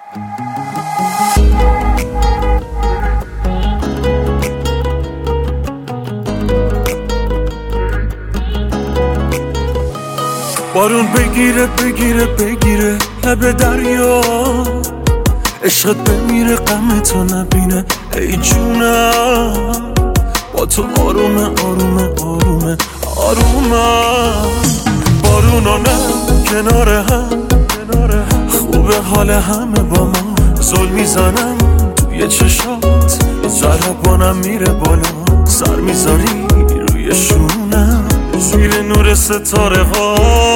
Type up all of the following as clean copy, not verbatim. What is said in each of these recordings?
بارون بگیره بگیره بگیره لب دریا، عشقت بمیره غمتو نبینه ای جونم، با تو آرومه آرومه آرومه آرومه. بارونا نه کنار هم خوبه حال همه با ما، زل میزنم توی چشات ضربانم میره بالا، سر میذاری روی شونم زیر نور ستاره ها.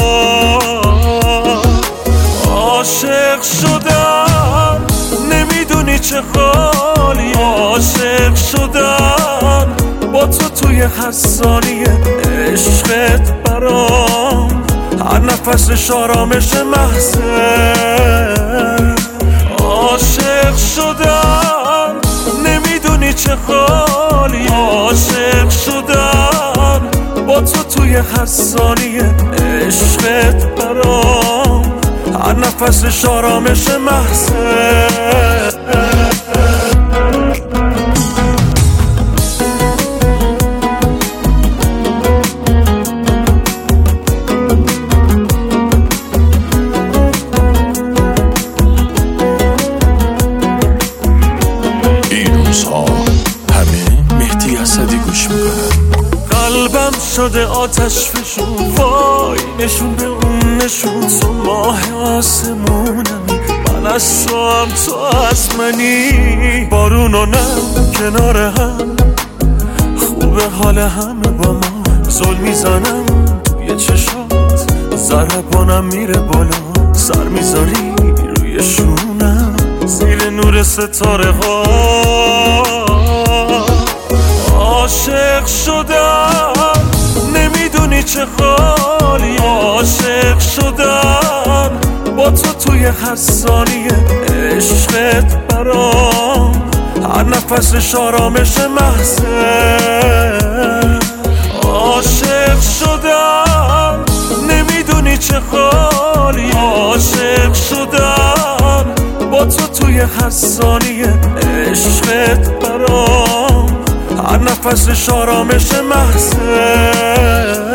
عاشق شدم نمیدونی چه حالی، عاشق شدم با تو توی هر ثانیه، عشقت برام هر نفسش آرامش محضه. عاشق شدم نمیدونی چه حالی، عاشق شدم با تو توی هر ثانیه، عشقت برام هر نفسش آرامش محضه. قلبم شده آتش فشون، وای نشون به اون نشون، تو ماه آسمونمی من از تو هم تو از منی. بارونا نه کنار هم خوبه حال همه با ما، زل میزنم توی چشات ضربانم میره بالا، سر میذاری روی شونم زیر نور ستاره ها. عاشق شدم نمیدونی چه حالی، عاشق شدم با تو توی هر ثانیه، عشقت برام هر نفسش آرامش محضه. عاشق شدم نمیدونی چه حالی، عاشق شدم با تو توی هر ثانیه، عشقت برام هر نفسش آرامش محضه.